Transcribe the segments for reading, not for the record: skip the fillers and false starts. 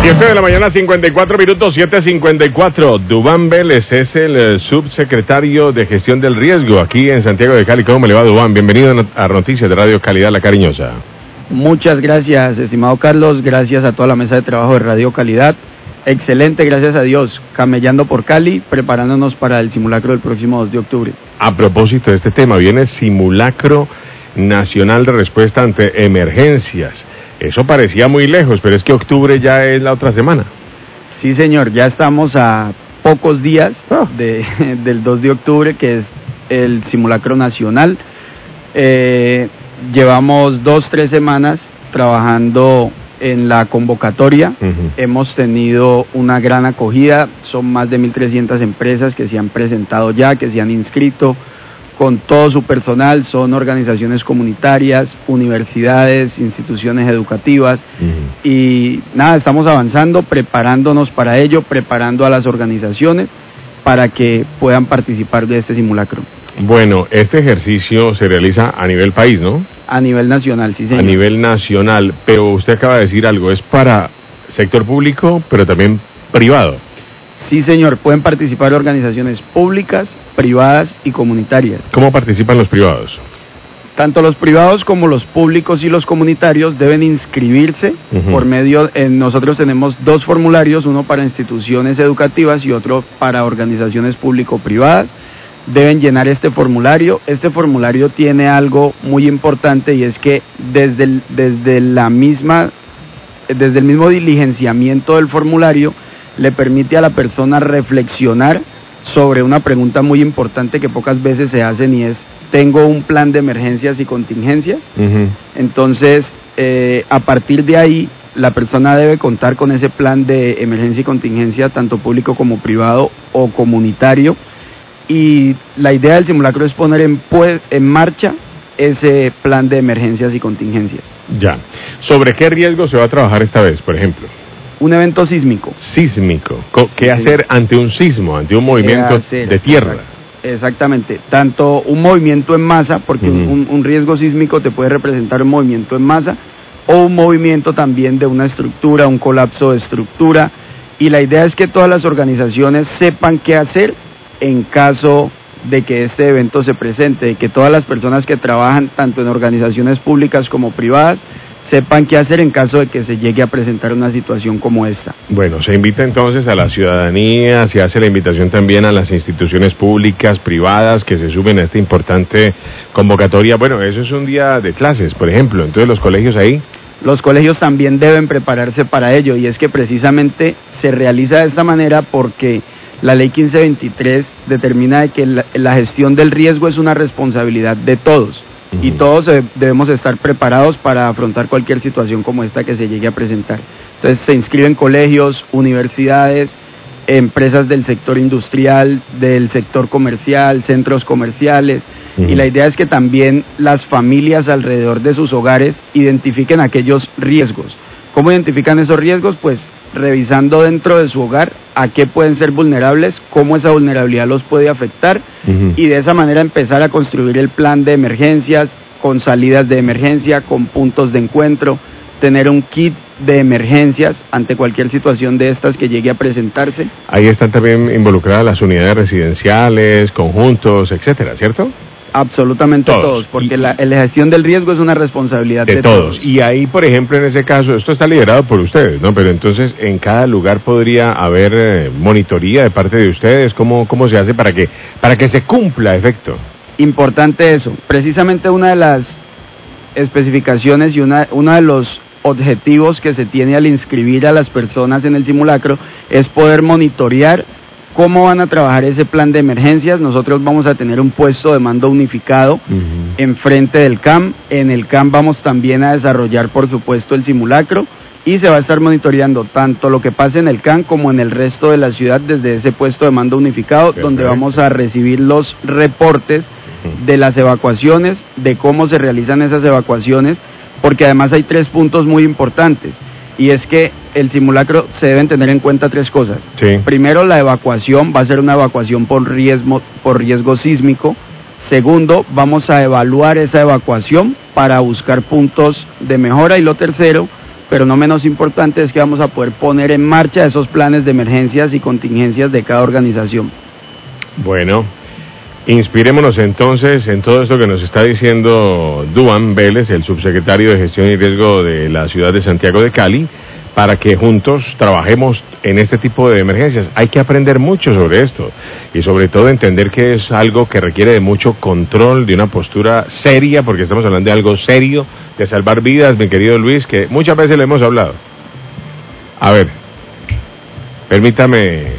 7 de la mañana, 54 minutos, 7:54. Duván Vélez es el subsecretario de Gestión del Riesgo aquí en Santiago de Cali. ¿Cómo le va, Duván? Bienvenido a Noticias de Radio Calidad, La Cariñosa. Muchas gracias, estimado Carlos. Gracias a toda la mesa de trabajo de Radio Calidad. Excelente, gracias a Dios. Camellando por Cali, preparándonos para el simulacro del próximo 2 de octubre. A propósito de este tema, viene el Simulacro Nacional de Respuesta ante Emergencias. Eso parecía muy lejos, pero es que octubre ya es la otra semana. Sí, señor, ya estamos a pocos días del 2 de octubre, que es el simulacro nacional. Llevamos 2-3 semanas trabajando en la convocatoria. Hemos tenido una gran acogida, son más de 1.300 empresas que se han presentado ya, que se han inscrito con todo su personal, son organizaciones comunitarias, universidades, instituciones educativas, y nada, estamos avanzando, preparándonos para ello, preparando a las organizaciones para que puedan participar de este simulacro. Bueno, este ejercicio se realiza a nivel país, ¿no? A nivel nacional, sí, señor. A nivel nacional, pero usted acaba de decir algo, es para sector público, pero también privado. Sí, señor, pueden participar organizaciones públicas, privadas y comunitarias. ¿Cómo participan los privados? Tanto los privados como los públicos y los comunitarios deben inscribirse por medio, nosotros tenemos 2 formularios, uno para instituciones educativas y otro para organizaciones público-privadas. Deben llenar este formulario. Este formulario tiene algo muy importante, y es que desde el mismo diligenciamiento del formulario le permite a la persona reflexionar sobre una pregunta muy importante que pocas veces se hacen, y es: ¿tengo un plan de emergencias y contingencias? Entonces, a partir de ahí, la persona debe contar con ese plan de emergencia y contingencia, tanto público como privado o comunitario, y la idea del simulacro es poner en marcha ese plan de emergencias y contingencias. Ya. ¿Sobre qué riesgo se va a trabajar esta vez, por ejemplo? Un evento sísmico. Sísmico. ¿Qué hacer ante un sismo, ante un movimiento de tierra? Exactamente. Tanto un movimiento en masa, porque un riesgo sísmico te puede representar un movimiento en masa, o un movimiento también de una estructura, un colapso de estructura. Y la idea es que todas las organizaciones sepan qué hacer en caso de que este evento se presente, de que todas las personas que trabajan tanto en organizaciones públicas como privadas sepan qué hacer en caso de que se llegue a presentar una situación como esta. Bueno, se invita entonces a la ciudadanía, se hace la invitación también a las instituciones públicas, privadas, que se sumen a esta importante convocatoria. Bueno, eso es un día de clases, por ejemplo, entonces los colegios ahí. Los colegios también deben prepararse para ello, y es que precisamente se realiza de esta manera porque la ley 1523 determina de que la gestión del riesgo es una responsabilidad de todos. Y todos debemos estar preparados para afrontar cualquier situación como esta que se llegue a presentar. Entonces se inscriben colegios, universidades, empresas del sector industrial, del sector comercial, centros comerciales, y la idea es que también las familias alrededor de sus hogares identifiquen aquellos riesgos. ¿Cómo identifican esos riesgos? Pues revisando dentro de su hogar a qué pueden ser vulnerables, cómo esa vulnerabilidad los puede afectar, y de esa manera empezar a construir el plan de emergencias, con salidas de emergencia, con puntos de encuentro, tener un kit de emergencias ante cualquier situación de estas que llegue a presentarse. Ahí están también involucradas las unidades residenciales, conjuntos, etcétera, ¿cierto? Absolutamente todos, porque la gestión del riesgo es una responsabilidad de todos. Y ahí, por ejemplo, en ese caso, esto está liderado por ustedes, ¿no? Pero entonces, en cada lugar podría haber monitoría de parte de ustedes. ¿Cómo se hace para que se cumpla efecto? Importante eso. Precisamente una de las especificaciones y uno de los objetivos que se tiene al inscribir a las personas en el simulacro es poder monitorear cómo van a trabajar ese plan de emergencias. Nosotros vamos a tener un puesto de mando unificado enfrente del CAM. En el CAM vamos también a desarrollar, por supuesto, el simulacro, y se va a estar monitoreando tanto lo que pase en el CAM como en el resto de la ciudad desde ese puesto de mando unificado. Perfecto. Donde vamos a recibir los reportes de las evacuaciones, de cómo se realizan esas evacuaciones, porque además hay 3 puntos muy importantes. Y es que el simulacro se deben tener en cuenta 3 cosas. Sí. Primero, la evacuación va a ser una evacuación por riesgo sísmico. Segundo, vamos a evaluar esa evacuación para buscar puntos de mejora. Y lo tercero, pero no menos importante es que vamos a poder poner en marcha esos planes de emergencias y contingencias de cada organización. Bueno, inspirémonos entonces en todo esto que nos está diciendo Duan Vélez, el subsecretario de Gestión y Riesgo de la ciudad de Santiago de Cali, para que juntos trabajemos en este tipo de emergencias. Hay que aprender mucho sobre esto y sobre todo entender que es algo que requiere de mucho control, de una postura seria, porque estamos hablando de algo serio, de salvar vidas, mi querido Luis, que muchas veces le hemos hablado. A ver, permítame.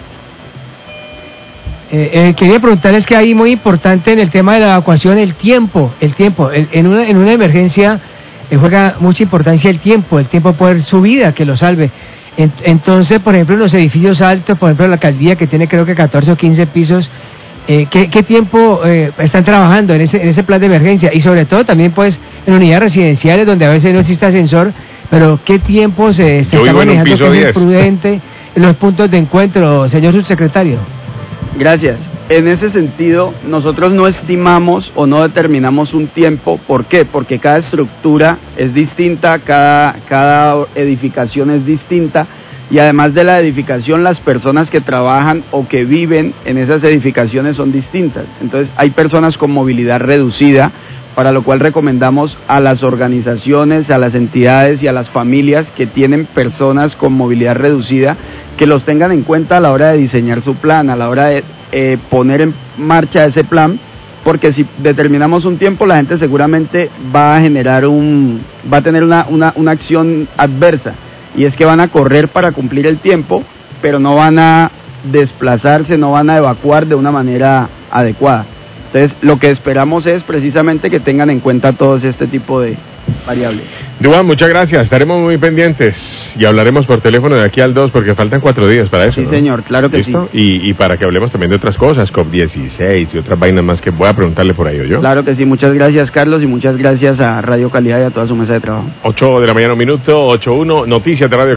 Quería preguntarles que hay muy importante en el tema de la evacuación el tiempo. En una emergencia juega mucha importancia el tiempo puede ser su vida que lo salve. Entonces, por ejemplo, en los edificios altos, por ejemplo, la alcaldía que tiene creo que 14 o 15 pisos, ¿qué tiempo están trabajando en ese plan de emergencia? Y sobre todo también pues en unidades residenciales donde a veces no existe ascensor, pero ¿qué tiempo se está manejando que es prudente en los puntos de encuentro, señor subsecretario? Gracias. En ese sentido, nosotros no estimamos o no determinamos un tiempo. ¿Por qué? Porque cada estructura es distinta, cada edificación es distinta, y además de la edificación, las personas que trabajan o que viven en esas edificaciones son distintas. Entonces, hay personas con movilidad reducida, para lo cual recomendamos a las organizaciones, a las entidades y a las familias que tienen personas con movilidad reducida, que los tengan en cuenta a la hora de diseñar su plan, a la hora de poner en marcha ese plan, porque si determinamos un tiempo, la gente seguramente va a tener una acción adversa, y es que van a correr para cumplir el tiempo, pero no van a desplazarse, no van a evacuar de una manera adecuada. Entonces, lo que esperamos es precisamente que tengan en cuenta todos este tipo de variables. Duan, muchas gracias, estaremos muy pendientes y hablaremos por teléfono de aquí al 2 porque faltan 4 días para eso. Sí, ¿no? Señor, claro que ¿listo? sí. Y para que hablemos también de otras cosas, COP16 y otras vainas más que voy a preguntarle por ahí, ¿yo? Claro que sí, muchas gracias Carlos y muchas gracias a Radio Calidad y a toda su mesa de trabajo. 8 de la mañana, 1 minuto, 8:01, noticias de Radio